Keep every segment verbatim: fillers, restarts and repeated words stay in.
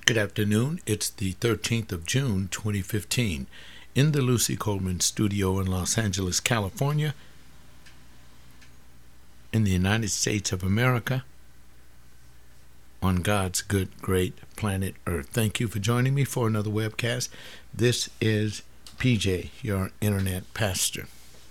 Good afternoon. It's the thirteenth of June, twenty fifteen, in the Lucy Coleman studio in Los Angeles, California, in the United States of America, on God's good, great planet Earth. Thank you for joining me for another webcast. This is P J, your internet pastor.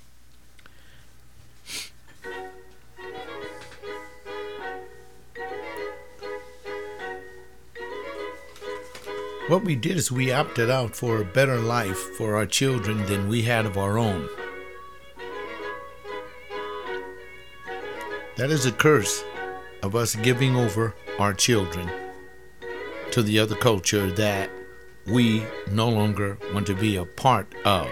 What we did is we opted out for a better life for our children than we had of our own. That is a curse of us giving over our children to the other culture that we no longer want to be a part of.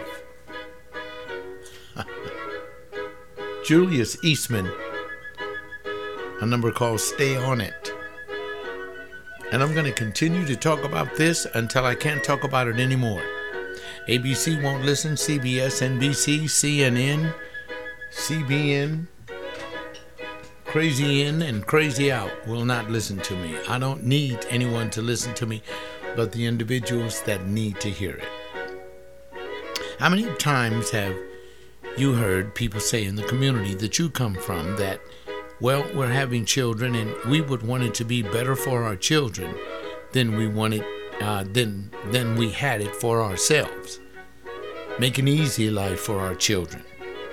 Julius Eastman, a number called Stay On It. And I'm going to continue to talk about this until I can't talk about it anymore. A B C won't listen, C B S, N B C, C N N, C B N, Crazy In and Crazy Out will not listen to me. I don't need anyone to listen to me but the individuals that need to hear it. How many times have you heard people say in the community that you come from that, well, we're having children and we would want it to be better for our children than we wanted, uh, than, than we had it for ourselves. Make an easy life for our children.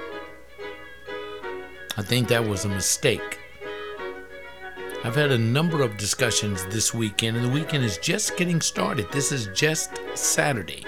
I think that was a mistake. I've had a number of discussions this weekend, and the weekend is just getting started. This is just Saturday.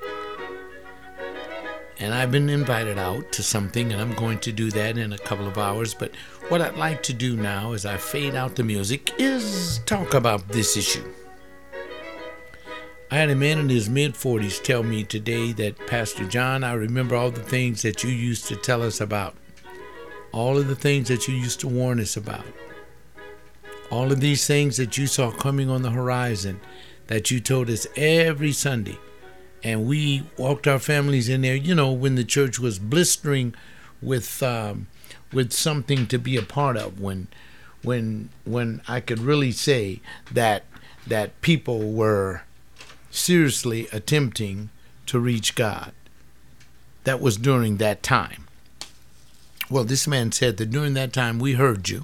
And I've been invited out to something, and I'm going to do that in a couple of hours. But what I'd like to do now, as I fade out the music, is talk about this issue. I had a man in his mid-forties tell me today that, Pastor John, I remember all the things that you used to tell us about. All of the things that you used to warn us about. All of these things that you saw coming on the horizon that you told us every Sunday. And we walked our families in there, you know, when the church was blistering with um, with something to be a part of. When when when I could really say that that people were seriously attempting to reach God. That was during that time. Well, this man said that during that time we heard you.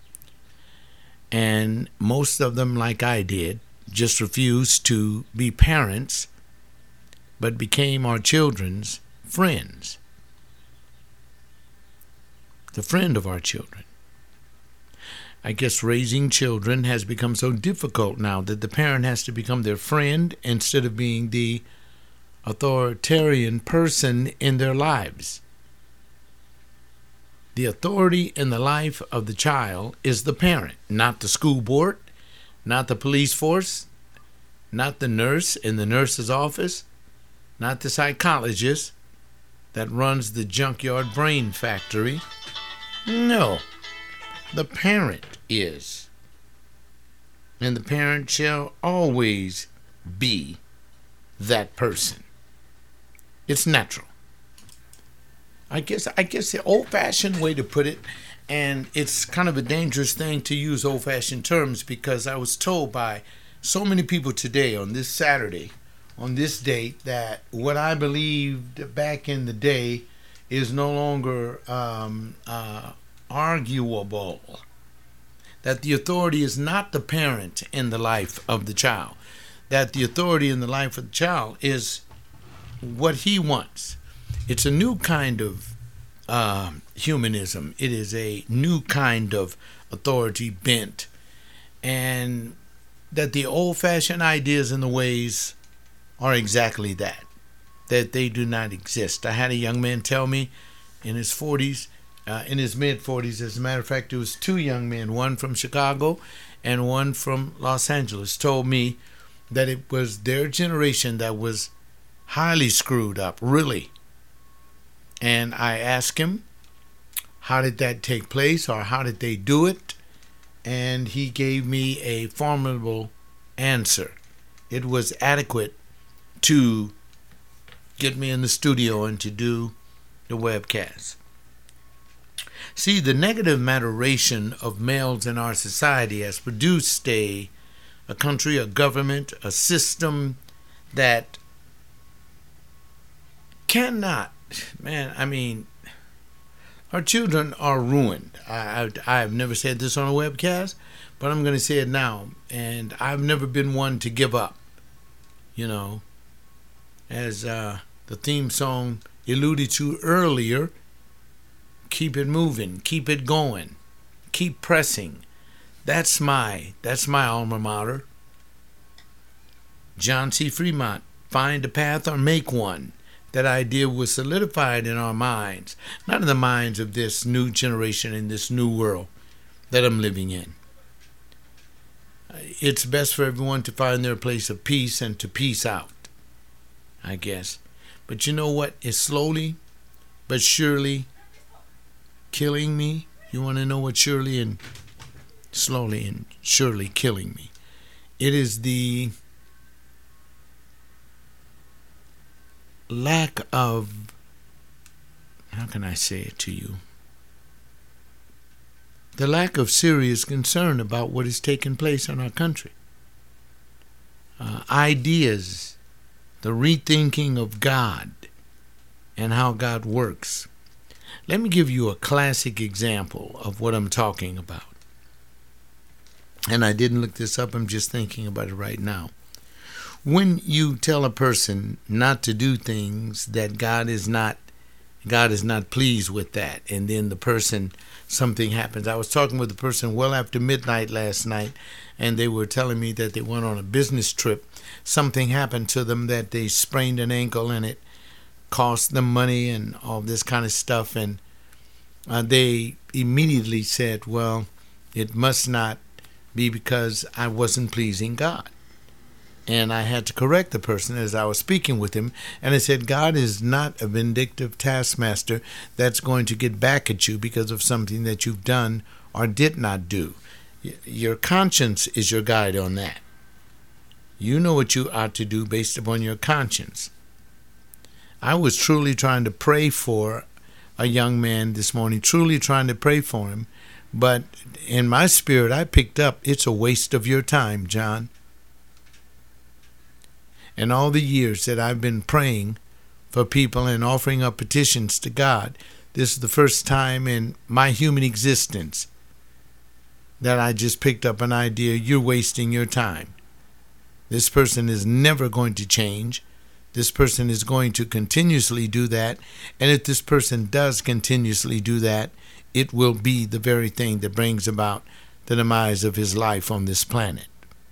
And most of them, like I did, just refused to be parents, but became our children's friends. The friend of our children. I guess raising children has become so difficult now that the parent has to become their friend instead of being the authoritarian person in their lives. The authority in the life of the child is the parent, not the school board, not the police force, not the nurse in the nurse's office, not the psychologist that runs the junkyard brain factory. No, the parent is. And the parent shall always be that person. It's natural. I guess I guess the old-fashioned way to put it, and it's kind of a dangerous thing to use old-fashioned terms because I was told by so many people today on this Saturday, on this date, that what I believed back in the day is no longer um, uh, arguable. That the authority is not the parent in the life of the child. That the authority in the life of the child is what he wants. It's a new kind of uh, humanism. It is a new kind of authority bent. And that the old-fashioned ideas and the ways are exactly that. That they do not exist. I had a young man tell me in his forties, uh, in his mid-forties, as a matter of fact, it was two young men, one from Chicago and one from Los Angeles, told me that it was their generation that was highly screwed up, really. And I asked him, how did that take place, or how did they do it? And he gave me a formidable answer. It was adequate to get me in the studio and to do the webcast. See, the negative maturation of males in our society has produced a a country, a government, a system that cannot, man, I mean, our children are ruined. I, I, I've never said this on a webcast, but I'm going to say it now. And I've never been one to give up. You know, as uh, the theme song alluded to earlier, keep it moving, keep it going, keep pressing. That's my, that's my alma mater. John C. Fremont, find a path or make one. That idea was solidified in our minds, not in the minds of this new generation in this new world that I'm living in. It's best for everyone to find their place of peace and to peace out, I guess. But you know what is slowly but surely killing me? You want to know what surely and slowly and surely killing me? It is the lack of, how can I say it to you? The lack of serious concern about what is taking place in our country. Uh, ideas, the rethinking of God and how God works. Let me give you a classic example of what I'm talking about. And I didn't look this up, I'm just thinking about it right now. When you tell a person not to do things that God is not, God is not pleased with that, and then the person, something happens. I was talking with a person well after midnight last night, and they were telling me that they went on a business trip. Something happened to them that they sprained an ankle, and it cost them money and all this kind of stuff. And uh, they immediately said, well, it must not be because I wasn't pleasing God. And I had to correct the person as I was speaking with him. And I said, God is not a vindictive taskmaster that's going to get back at you because of something that you've done or did not do. Your conscience is your guide on that. You know what you ought to do based upon your conscience. I was truly trying to pray for a young man this morning, truly trying to pray for him. But in my spirit, I picked up, it's a waste of your time, John. And all the years that I've been praying for people and offering up petitions to God, this is the first time in my human existence that I just picked up an idea, you're wasting your time. This person is never going to change. This person is going to continuously do that. And if this person does continuously do that, it will be the very thing that brings about the demise of his life on this planet.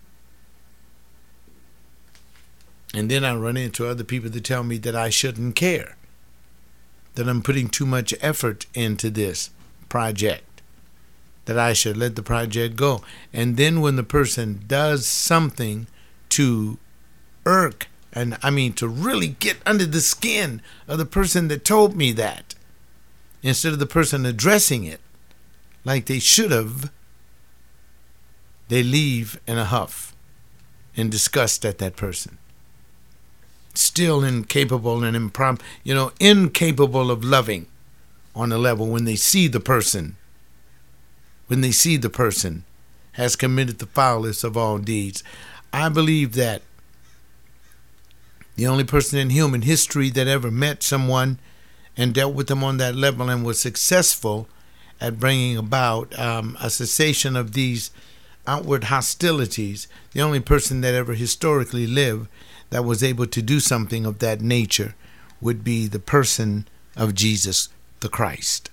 And then I run into other people that tell me that I shouldn't care, that I'm putting too much effort into this project, that I should let the project go. And then when the person does something to irk, and I mean to really get under the skin of the person that told me that, instead of the person addressing it like they should have, they leave in a huff, in disgust at that person. Still incapable and impromptu, you know, incapable of loving on a level when they see the person, when they see the person has committed the foulest of all deeds. I believe that the only person in human history that ever met someone and dealt with them on that level and was successful at bringing about um, a cessation of these outward hostilities, the only person that ever historically lived that was able to do something of that nature would be the person of Jesus the Christ.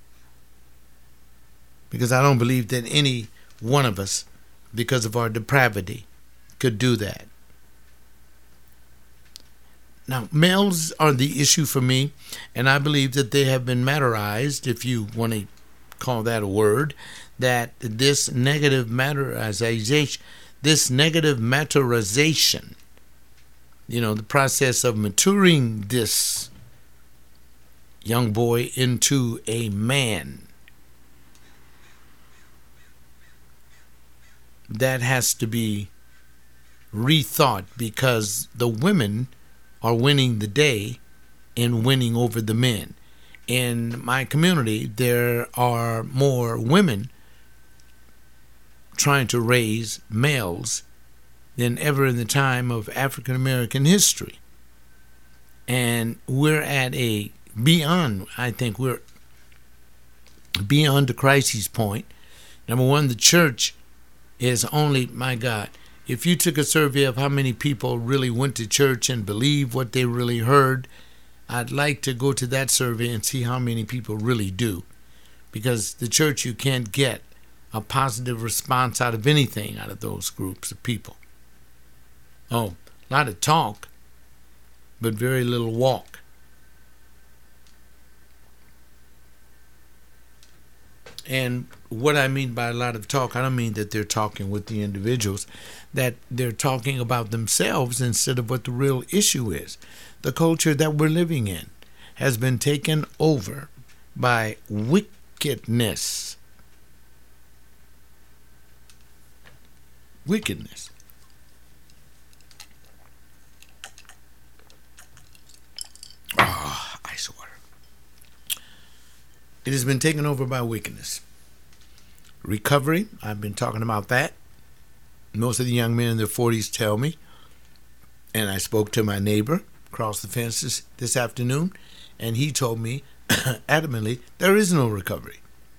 Because I don't believe that any one of us, because of our depravity, could do that. Now, males are the issue for me, and I believe that they have been matterized, if you want to call that a word, that this negative matterization, this negative matterization, you know, the process of maturing this young boy into a man, that has to be rethought, because the women are winning the day in winning over the men. In my community, there are more women trying to raise males than ever in the time of African American history. And we're at a beyond, I think we're beyond the crisis point. Number one, the church is only, my God, if you took a survey of how many people really went to church and believed what they really heard, I'd like to go to that survey and see how many people really do. Because the church, you can't get a positive response out of anything out of those groups of people. Oh, a lot of talk, but very little walk. And what I mean by a lot of talk, I don't mean that they're talking with the individuals, that they're talking about themselves instead of what the real issue is. The culture that we're living in has been taken over by wickedness. Wickedness. Ah, oh, ice water. It has been taken over by wickedness. Recovery, I've been talking about that. Most of the young men in their forties tell me, and I spoke to my neighbor across the fences this afternoon, and he told me adamantly, there is no recovery.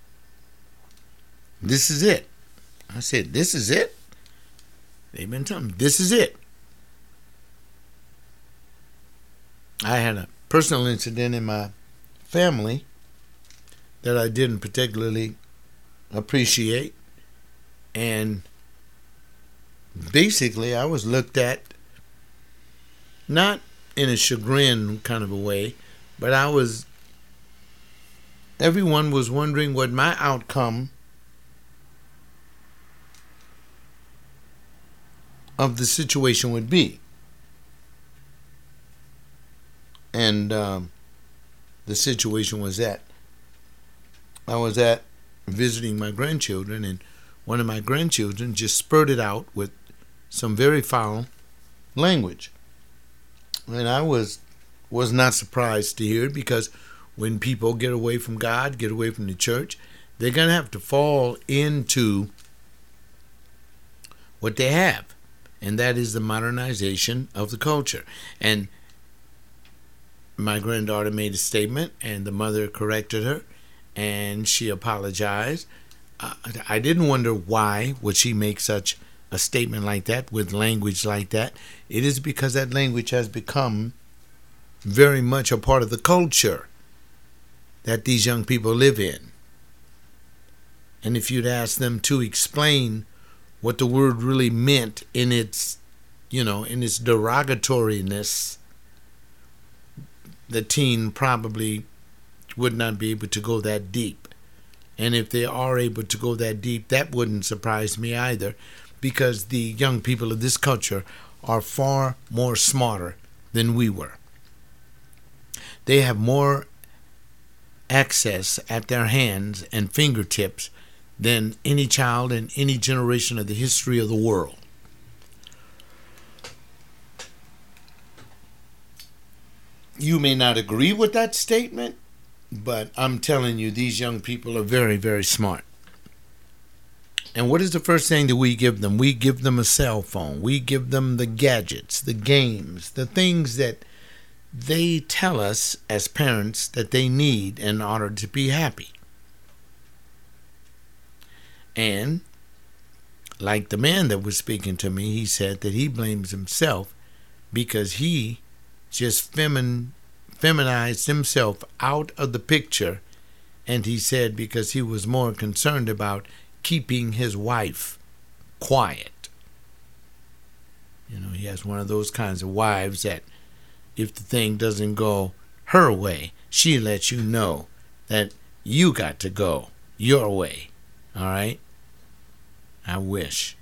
This is it. I said, this is it? They've been telling me, this is it. I had a personal incident in my family that I didn't particularly appreciate, and basically I was looked at not in a chagrin kind of a way, but I was everyone was wondering what my outcome of the situation would be. And um, the situation was that I was at visiting my grandchildren, and one of my grandchildren just spurted out with some very foul language. And I was was not surprised to hear it, because when people get away from God, get away from the church, they're going to have to fall into what they have, and that is the modernization of the culture. And my granddaughter made a statement, and the mother corrected her, and she apologized. Uh, I didn't wonder why would she make such a statement like that with language like that. It is because that language has become very much a part of the culture that these young people live in. And if you'd ask them to explain what the word really meant in its, you know, in its derogatoriness, the teen probably would not be able to go that deep. And if they are able to go that deep, that wouldn't surprise me either, because the young people of this culture are far more smarter than we were. They have more access at their hands and fingertips than any child in any generation of the history of the world. You may not agree with that statement, but I'm telling you, these young people are very, very smart. And what is the first thing that we give them? We give them a cell phone. We give them the gadgets, the games, the things that they tell us as parents that they need in order to be happy. And like the man that was speaking to me, he said that he blames himself because he just femin, feminized himself out of the picture. And he said because he was more concerned about keeping his wife quiet. You know, he has one of those kinds of wives that if the thing doesn't go her way, she lets you know that you got to go your way. All right? I wish.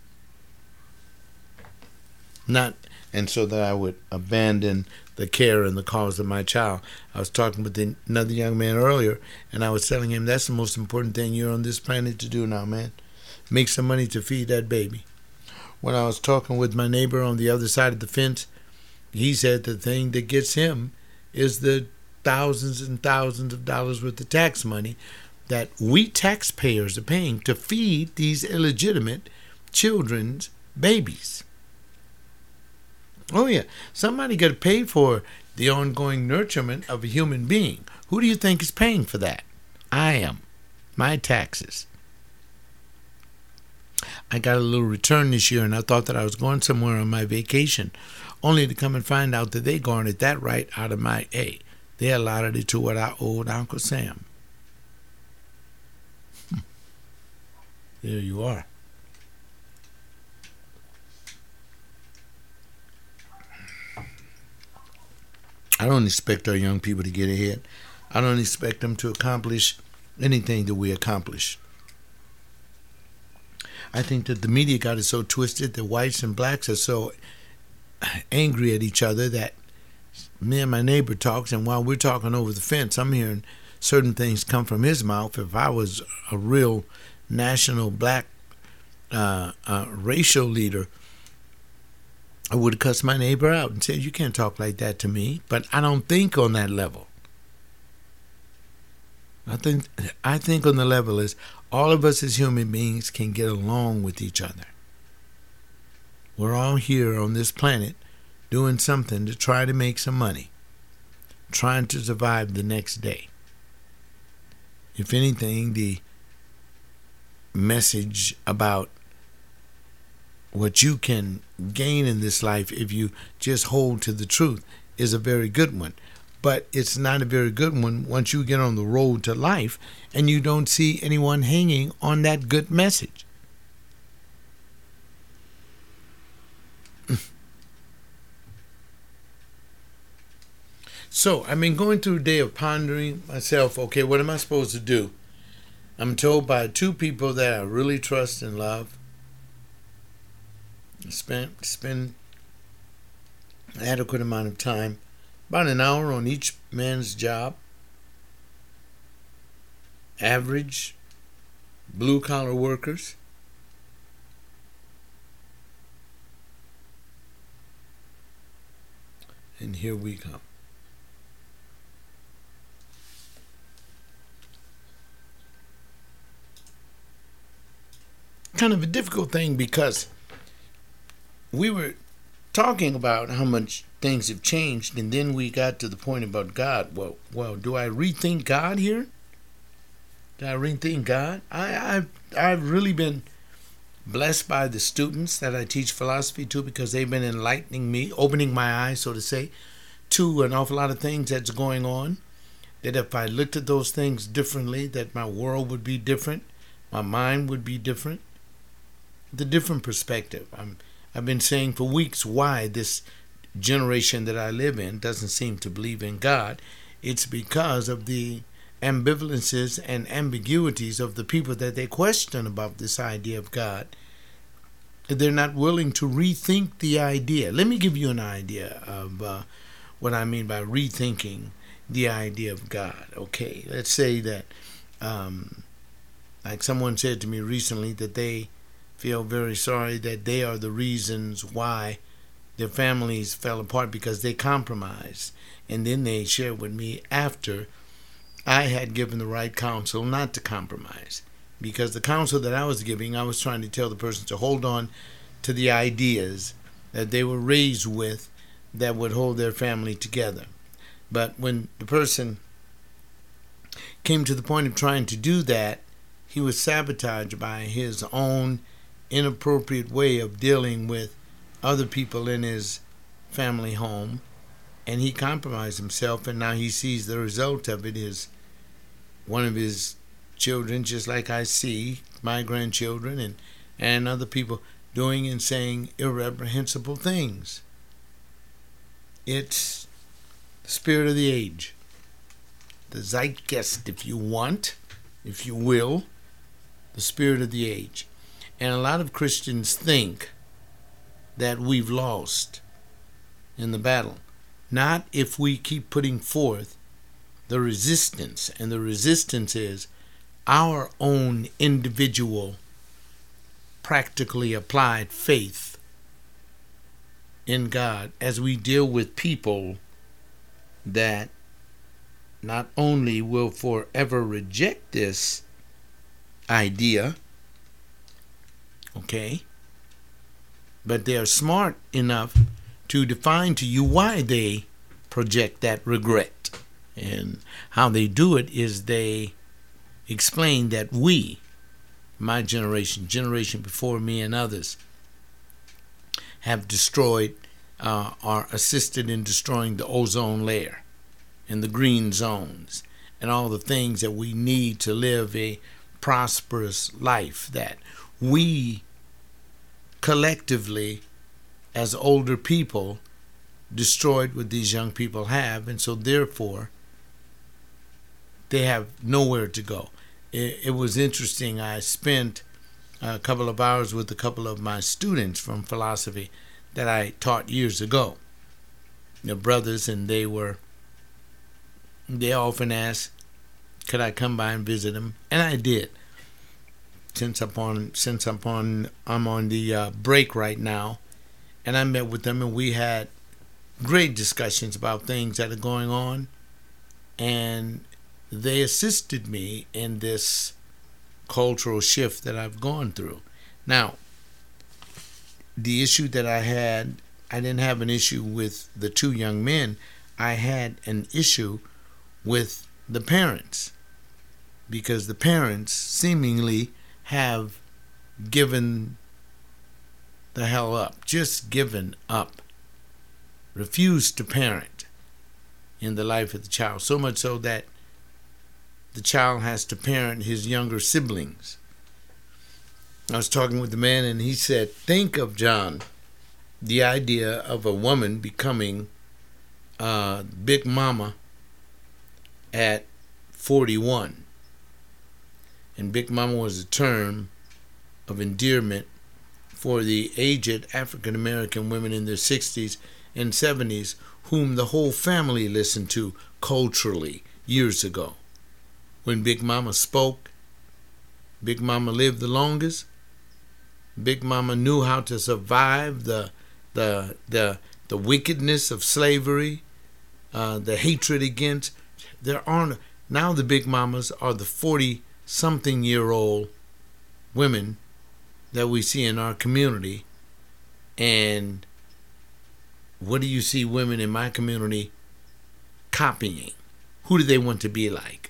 Not, and so that I would abandon the care and the cause of my child. I was talking with another young man earlier, and I was telling him that's the most important thing you're on this planet to do now, man. Make some money to feed that baby. When I was talking with my neighbor on the other side of the fence, he said the thing that gets him is the thousands and thousands of dollars worth of tax money that we taxpayers are paying to feed these illegitimate children's babies. Oh, yeah. Somebody got to pay for the ongoing nurturement of a human being. Who do you think is paying for that? I am. My taxes. I got a little return this year, and I thought that I was going somewhere on my vacation, only to come and find out that they garnered that right out of my A. They allotted it to what I owed Uncle Sam. There you are. I don't expect our young people to get ahead. I don't expect them to accomplish anything that we accomplish. I think that the media got it so twisted that whites and blacks are so angry at each other that me and my neighbor talks, and while we're talking over the fence, I'm hearing certain things come from his mouth. If I was a real national black uh, uh, racial leader, I would have cussed my neighbor out and said, you can't talk like that to me. But I don't think on that level. I think I think on the level is all of us as human beings can get along with each other. We're all here on this planet doing something to try to make some money, trying to survive the next day. If anything, the message about what you can gain in this life if you just hold to the truth is a very good one. But it's not a very good one once you get on the road to life and you don't see anyone hanging on that good message. So I've been going through a day of pondering myself, okay, what am I supposed to do? I'm told by two people that I really trust and love. Spend, spend an adequate amount of time, about an hour on each man's job. Average blue-collar workers. And here we come. Kind of a difficult thing because we were talking about how much things have changed, and then we got to the point about God. Well, well, do I rethink God here? Do I rethink God? I, I've, I've really been blessed by the students that I teach philosophy to because they've been enlightening me, opening my eyes, so to say, to an awful lot of things that's going on. That if I looked at those things differently, that my world would be different, my mind would be different. The different perspective. I'm, I've been saying for weeks why this generation that I live in doesn't seem to believe in God. It's because of the ambivalences and ambiguities of the people that they question about this idea of God. They're not willing to rethink the idea. Let me give you an idea of uh, what I mean by rethinking the idea of God. Okay, let's say that, um, like someone said to me recently, that they feel very sorry that they are the reasons why their families fell apart because they compromised. And then they shared with me after I had given the right counsel not to compromise. Because the counsel that I was giving, I was trying to tell the person to hold on to the ideas that they were raised with that would hold their family together. But when the person came to the point of trying to do that, he was sabotaged by his own inappropriate way of dealing with other people in his family home, and he compromised himself, and now he sees the result of it is one of his children, just like I see my grandchildren and, and other people doing and saying irreprehensible things. It's the spirit of the age, the zeitgeist, if you want, if you will, the spirit of the age. And a lot of Christians think that we've lost in the battle. Not if we keep putting forth the resistance. And the resistance is our own individual, practically applied faith in God as we deal with people that not only will forever reject this idea, okay, but they are smart enough to define to you why they project that regret. And how they do it is they explain that we, my generation, generation before me and others, have destroyed uh, or assisted in destroying the ozone layer and the green zones and all the things that we need to live a prosperous life that we collectively as older people destroyed what these young people have, and so therefore they have nowhere to go. It, it was interesting. I spent a couple of hours with a couple of my students from philosophy that I taught years ago. They're brothers, and they were they often asked, could I come by and visit them? And I did. Since upon since upon I'm on the uh, break right now, and I met with them, and we had great discussions about things that are going on, and they assisted me in this cultural shift that I've gone through. Now, the issue that I had, I didn't have an issue with the two young men. I had an issue with the parents, because the parents seemingly have given the hell up, just given up, refused to parent in the life of the child, so much so that the child has to parent his younger siblings. I was talking with the man, and he said, think of, John, the idea of a woman becoming uh, Big Mama at forty-one. And Big Mama was a term of endearment for the aged African American women in their sixties and seventies whom the whole family listened to culturally years ago. When Big Mama spoke, Big Mama lived the longest. Big Mama knew how to survive the the the the wickedness of slavery, uh, the hatred against. There aren't now the Big Mamas are the forty-something year old women that we see in our community. And what do you see women in my community copying? Who do they want to be like?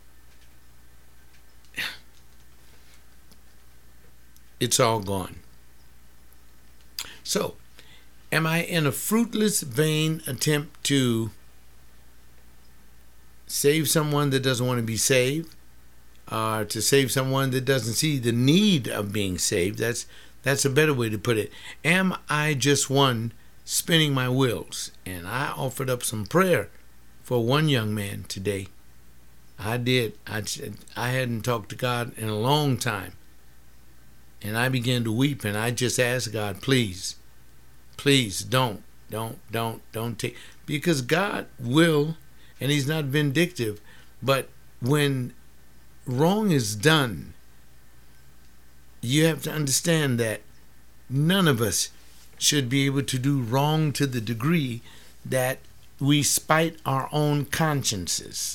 It's all gone. So, am I in a fruitless, vain attempt to save someone that doesn't want to be saved? Or to save someone that doesn't see the need of being saved? That's that's a better way to put it. Am I just one spinning my wheels? And I offered up some prayer for one young man today. I did. I, I hadn't talked to God in a long time. And I began to weep, and I just asked God, please, please don't, don't, don't, don't take, because God will, and he's not vindictive, but when wrong is done, you have to understand that none of us should be able to do wrong to the degree that we spite our own consciences.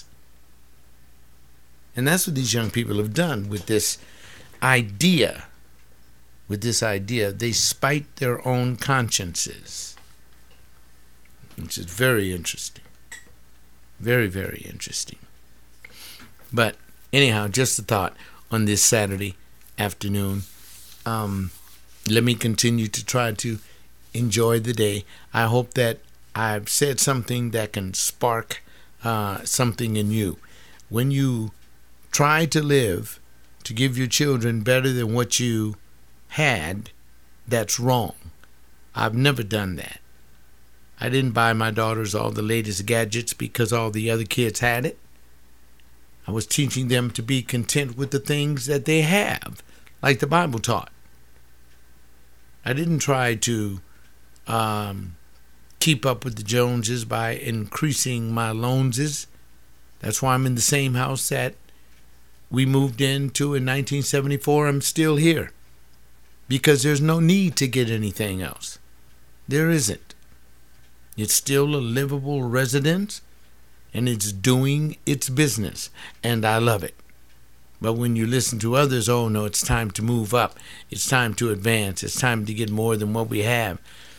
And that's what these young people have done with this idea. With this idea, they spite their own consciences, which is very interesting. Very, very interesting. But anyhow, just a thought on this Saturday afternoon. Um, let me continue to try to enjoy the day. I hope that I've said something that can spark uh, something in you. When you try to live to give your children better than what you had, that's wrong. I've never done that. I didn't buy my daughters all the latest gadgets because all the other kids had it. I was teaching them to be content with the things that they have, like the Bible taught. I didn't try to um, keep up with the Joneses by increasing my loanses. That's why I'm in the same house that we moved into in nineteen seventy-four. I'm still here. Because there's no need to get anything else. There isn't. It's still a livable residence, and it's doing its business, and I love it. But when you listen to others, oh no, it's time to move up. It's time to advance. It's time to get more than what we have.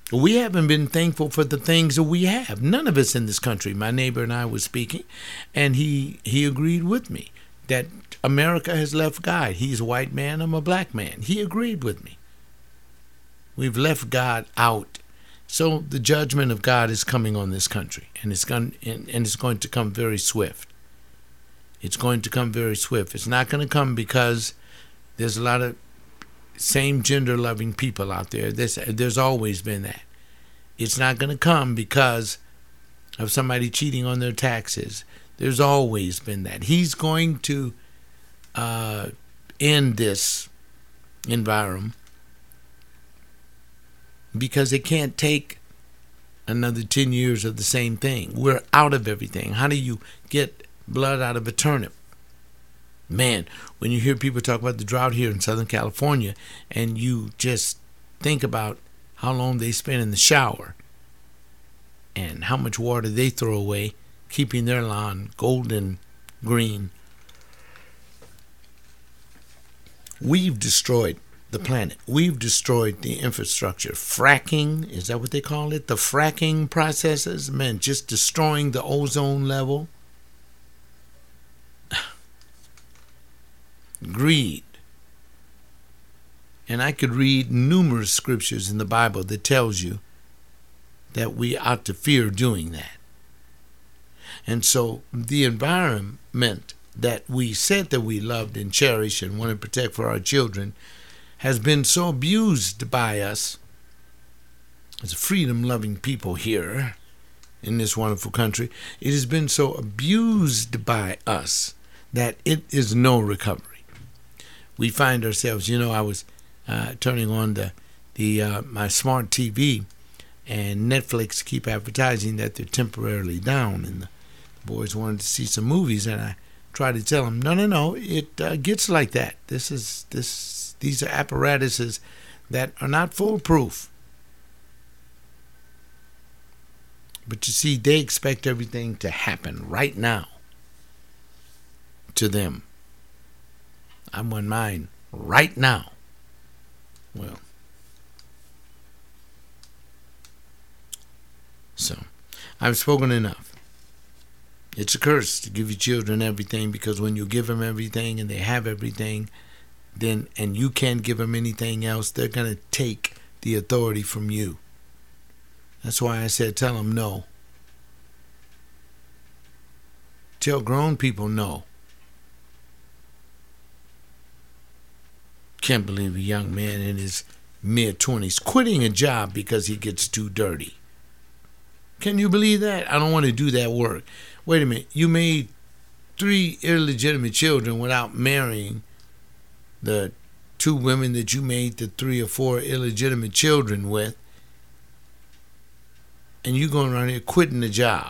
We haven't been thankful for the things that we have. None of us in this country. My neighbor and I was speaking, and he, he agreed with me that America has left God. He's a white man, I'm a black man. He agreed with me. We've left God out. So the judgment of God is coming on this country, and it's going, and, and it's going to come very swift. It's going to come very swift. It's not going to come because there's a lot of same gender loving people out there. There's, there's always been that. It's not going to come because of somebody cheating on their taxes. There's always been that. He's going to uh, end this environment because it can't take another ten years of the same thing. We're out of everything. How do you get blood out of a turnip? Man, when you hear people talk about the drought here in Southern California, and you just think about how long they spend in the shower and how much water they throw away, keeping their lawn golden green. We've destroyed the planet. We've destroyed the infrastructure. Fracking, is that what they call it? The fracking processes, man, just destroying the ozone level. Greed. And I could read numerous scriptures in the Bible that tells you that we ought to fear doing that. And so the environment that we said that we loved and cherished and want to protect for our children has been so abused by us as freedom-loving people here in this wonderful country. It has been so abused by us that it is no recovery. We find ourselves, you know, I was uh, turning on the the uh, my smart T V, and Netflix keep advertising that they're temporarily down, and the boys wanted to see some movies, and I tried to tell them, no, no, no, it uh, gets like that. This is this. These are apparatuses that are not foolproof. But you see, they expect everything to happen right now to them. I want mine right now. Well, so I've spoken enough. It's a curse to give your children everything, because when you give them everything and they have everything, then and you can't give them anything else, they're going to take the authority from you. That's why I said tell them no. Tell grown people no. Can't believe a young man in his mid-twenties quitting a job because he gets too dirty. Can you believe that? I don't want to do that work. Wait a minute. You made three illegitimate children without marrying the two women that you made the three or four illegitimate children with, and you going around here quitting the job.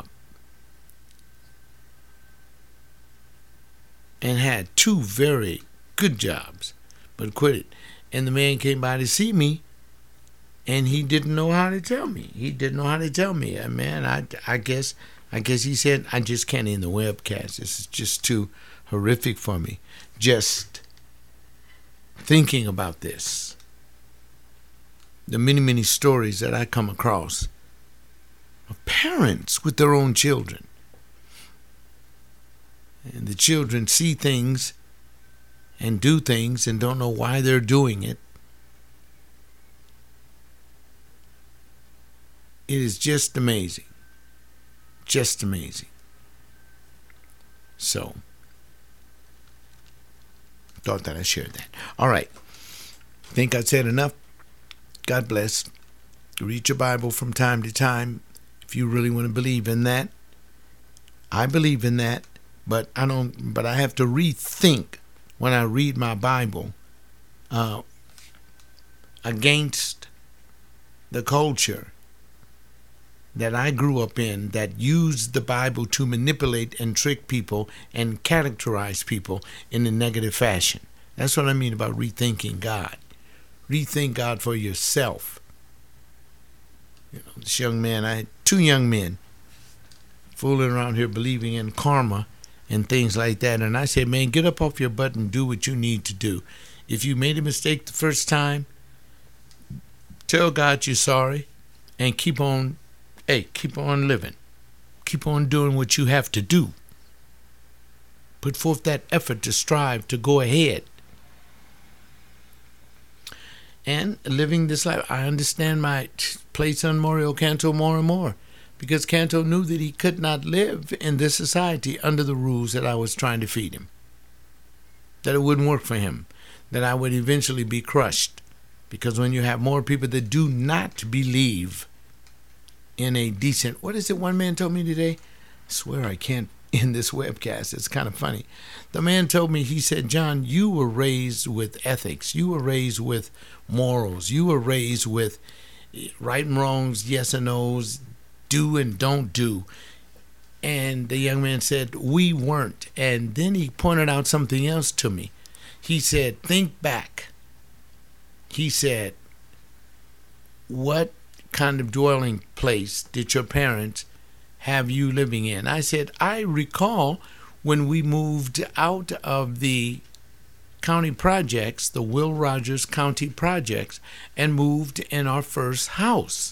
And had two very good jobs, but quit it. And the man came by to see me, and he didn't know how to tell me. He didn't know how to tell me. Uh, man, I, I guess I guess he said, I just can't end the webcast. This is just too horrific for me. Just thinking about this. The many, many stories that I come across of parents with their own children. And the children see things and do things and don't know why they're doing it. It is just amazing. Just amazing. So, thought that I shared that. All right. Think I said enough. God bless. Read your Bible from time to time if you really want to believe in that. I believe in that, but I don't. But I have to rethink when I read my Bible uh, against the culture that I grew up in that used the Bible to manipulate and trick people and characterize people in a negative fashion. That's what I mean about rethinking God. Rethink God for yourself. You know, this young man, I had two young men fooling around here believing in karma and things like that. And I said, man, get up off your butt and do what you need to do. If you made a mistake the first time, tell God you're sorry and keep on, hey, keep on living. Keep on doing what you have to do. Put forth that effort to strive to go ahead. And living this life, I understand my place on Mario Canto more and more, because Canto knew that he could not live in this society under the rules that I was trying to feed him. That it wouldn't work for him. That I would eventually be crushed. Because when you have more people that do not believe in a decent, what is it one man told me today? I swear I can't in this webcast. It's kind of funny. The man told me, he said, John, you were raised with ethics. You were raised with morals. You were raised with right and wrongs, yes and no's, do and don't do. And the young man said, we weren't. And then he pointed out something else to me. He said, think back. He said, what kind of dwelling place did your parents have you living in? I said, I recall when we moved out of the county projects, the Will Rogers County projects, and moved in our first house.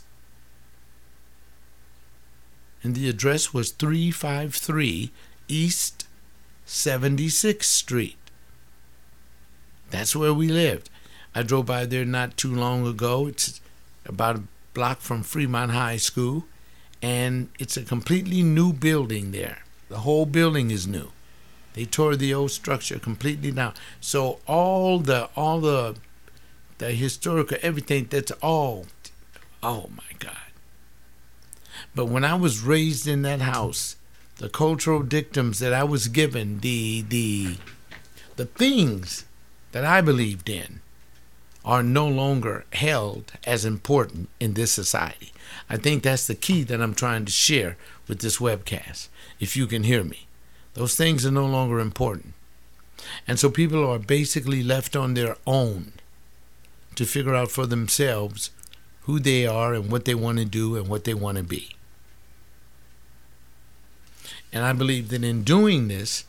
And the address was three fifty-three East seventy-sixth Street. That's where we lived. I drove by there not too long ago. It's about a block from Fremont High School, and it's a completely new building there. The whole building is new. They tore the old structure completely down. So all the all the the historical everything, that's all, oh my God. But when I was raised in that house, the cultural dictums that I was given, the the the things that I believed in, are no longer held as important in this society. I think that's the key that I'm trying to share with this webcast, if you can hear me. Those things are no longer important. And so people are basically left on their own to figure out for themselves who they are and what they want to do and what they want to be. And I believe that in doing this,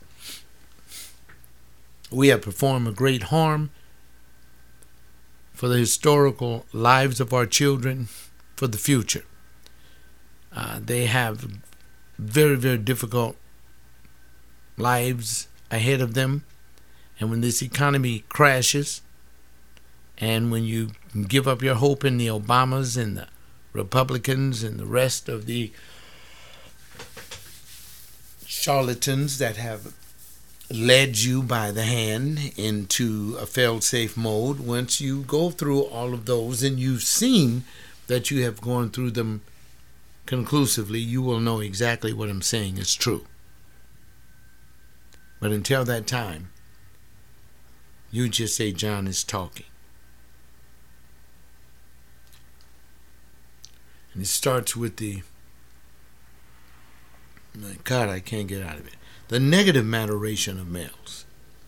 we have performed a great harm for the historical lives of our children for the future. Uh, they have very, very difficult lives ahead of them. And when this economy crashes, and when you give up your hope in the Obamas and the Republicans and the rest of the charlatans that have led you by the hand into a fail-safe mode, once you go through all of those and you've seen that you have gone through them conclusively, you will know exactly what I'm saying is true. But until that time, you just say John is talking. And it starts with the, my God, I can't get out of it. The negative maturation of males.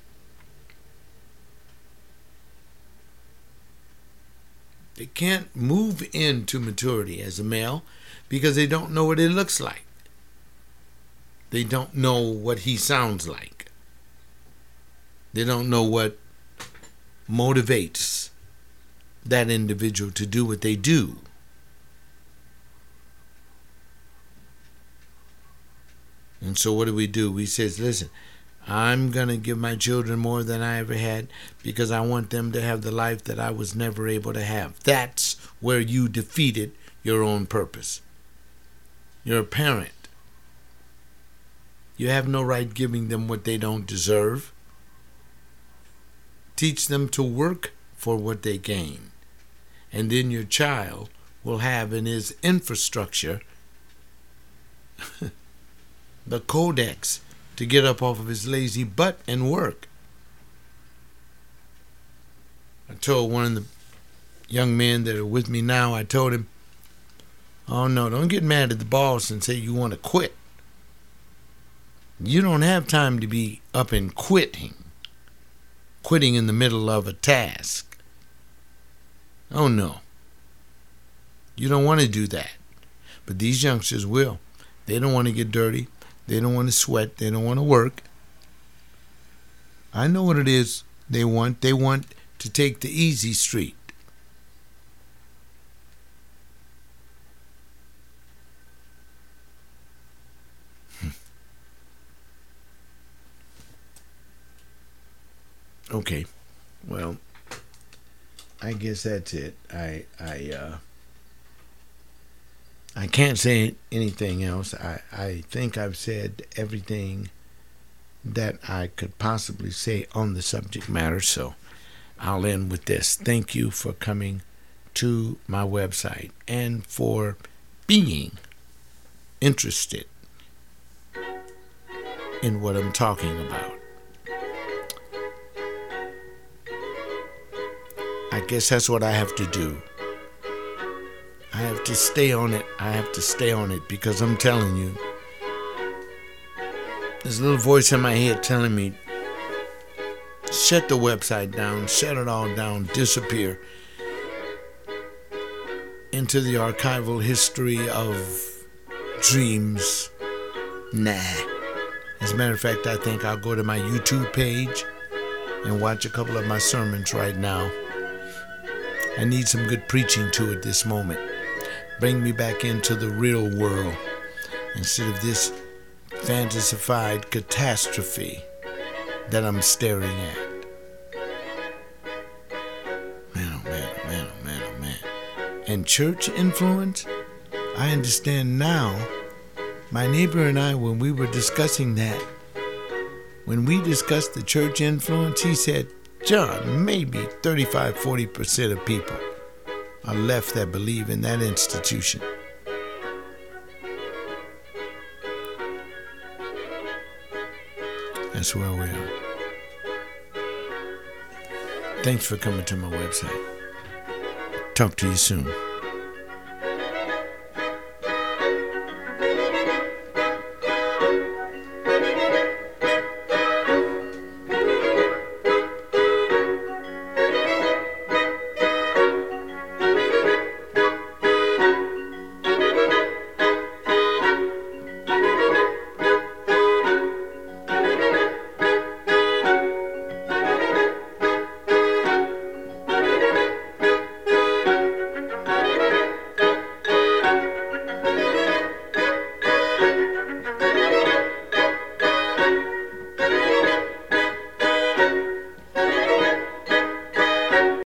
They can't move into maturity as a male because they don't know what it looks like. They don't know what he sounds like. They don't know what motivates that individual to do what they do. And so what do we do? We says, listen, I'm going to give my children more than I ever had because I want them to have the life that I was never able to have. That's where you defeated your own purpose. You're a parent. You have no right giving them what they don't deserve. Teach them to work for what they gain. And then your child will have in his infrastructure the codex to get up off of his lazy butt and work. I told one of the young men that are with me now, I told him, oh no, don't get mad at the boss and say you want to quit. You don't have time to be up and quitting. Quitting in the middle of a task. Oh no. You don't want to do that. But these youngsters will. They don't want to get dirty. They don't want to sweat. They don't want to work. I know what it is they want. They want to take the easy street. Okay. Well, I guess that's it. I I uh, I can't say anything else. I, I think I've said everything that I could possibly say on the subject matter, so I'll end with this. Thank you for coming to my website and for being interested in what I'm talking about. I guess that's what I have to do. I have to stay on it. I have to stay on it because I'm telling you, there's a little voice in my head telling me, shut the website down, shut it all down, disappear into the archival history of dreams. Nah. As a matter of fact, I think I'll go to my YouTube page and watch a couple of my sermons right now. I need some good preaching to it this moment. Bring me back into the real world instead of this fantasified catastrophe that I'm staring at. Man, oh man, oh man, oh man, oh man. And church influence? I understand now. My neighbor and I, when we were discussing that, when we discussed the church influence, he said, John, maybe thirty-five, forty percent of people are left that believe in that institution. That's where we are. Thanks for coming to my website. Talk to you soon.